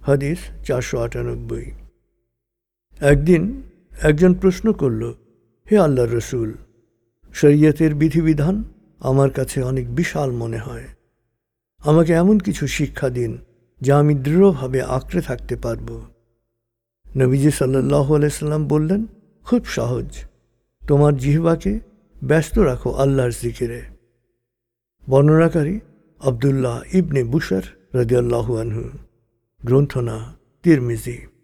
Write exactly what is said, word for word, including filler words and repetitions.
হাদিস চারশো আটানব্বই। একদিন একজন প্রশ্ন করল, হে আল্লাহর রসুল, শরীয়তের বিধিবিধান আমার কাছে অনেক বিশাল মনে হয়। আমাকে এমন কিছু শিক্ষা দিন যা আমি দৃঢ়ভাবে আঁকড়ে থাকতে পারব। নবীজি সাল্লাল্লাহু আলাইহি সাল্লাম বললেন, খুব সহজ, তোমার জিহ্বাকে ব্যস্ত রাখো আল্লাহর জিকিরে। বর্ণনাকারী আব্দুল্লাহ ইবনে বুশর রাদিয়াল্লাহু আনহু। গ্রন্থনা তিরমিজি।